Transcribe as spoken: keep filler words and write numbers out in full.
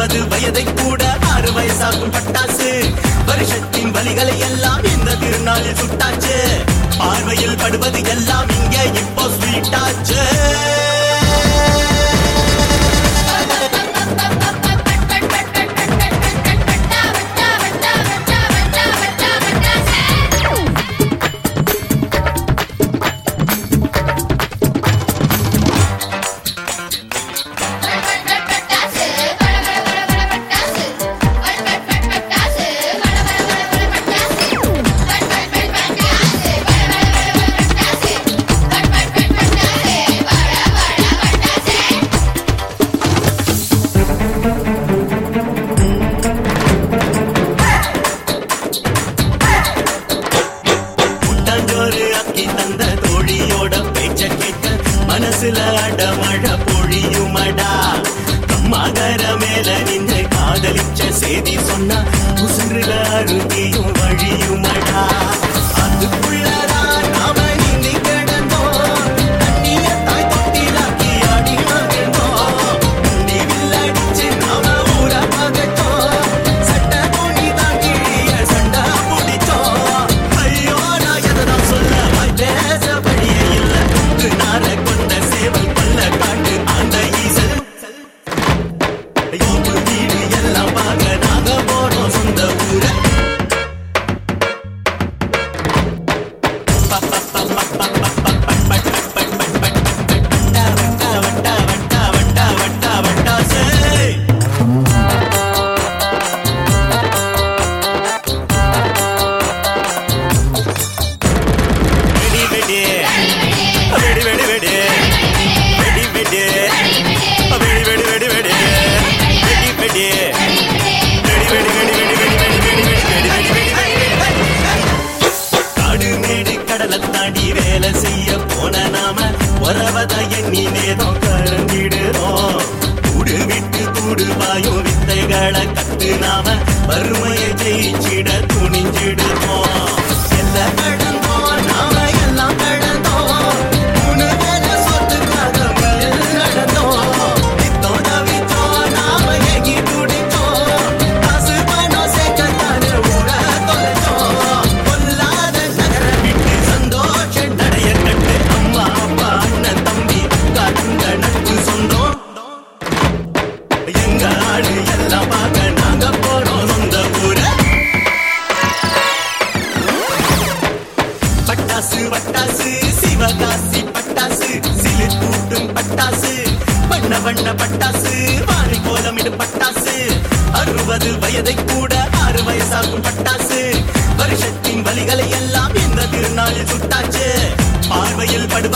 அறுபது வயதை கூட ஆறு வயசாகும் பட்டாசு வருஷத்தின் வலிகளை எல்லாம் இந்த திருநாளில் சுட்டாச்சு பார்வையில் படுவது எல்லாம் இங்க இப்போ ஸ்வீட்டாச்சு மனசுல அடமழ பொழியுமடா மகர மேல நின்று காதலிச்ச செய்தி சொன்னா உசுறுல அருகியும் வழியுமடா அதுக்குள்ளதான் நாம நீந்தி கிடந்தோம் தண்ணிய தாய் தொட்டிலாக்கி ஆடி மகிழ்ந்தோம் நீ வில்லடிச்சு நாம ஊர பகத்தோம் சட்ட போனி தான் கிழிய சண்டா பிடிச்சோம் ஐயோ நான் எததான் சொல்ல பேச வழியே இல்ல நார கொண்ட சேவல் பல்ல காட்டு அந்த ஈசல் வீடு எல்லாம் பார்க்க நாங்க போறோம் சொந்த ஊர தாண்டி வேலை செய்ய போன நாம உறவத எண்ணி நேதம் கலந்திடுறோம் கூடு விட்டு கூடு வாயும் வித்தைகளை கத்து நாம வறுமையை ஜெயிச்சிட துணிஞ்சிடுவோம் எல்லாம் கடந்தோம் நாம எல்லாம் கடந்தோம் மூணு வேலை சொத்துக்காக நடந்தோம் வித்தோம் தவித்தோம் நாம எங்கி துடித்தோம் காசு பணம் சேர்க்கத்தானே ஊர தொலைச்சோம் பொல்லாத நகர விட்டு சந்தோஷ நடைய கட்டு அம்மா அப்பா அண்ணன் தம்பி காட்டுங்க நட்பு சொந்தம் எங்க ஆளு எல்லாம் பார்க்க நாங்க போறோம் சொந்த ஊர பட்டாசு பட்டாசு சிவகாசி பட்டாசு சிலு கூட்டும் பட்டாசு வண்ண வண்ண பட்டாசு வாரி கோலமிடும் பட்டாசு அறுபது வயதை கூட ஆறு வயசாகும் பட்டாசு வருஷத்தின் வலிகளை எல்லாம் இந்த திருநாளில் சுட்டாச்சு பார்வையில் படுவது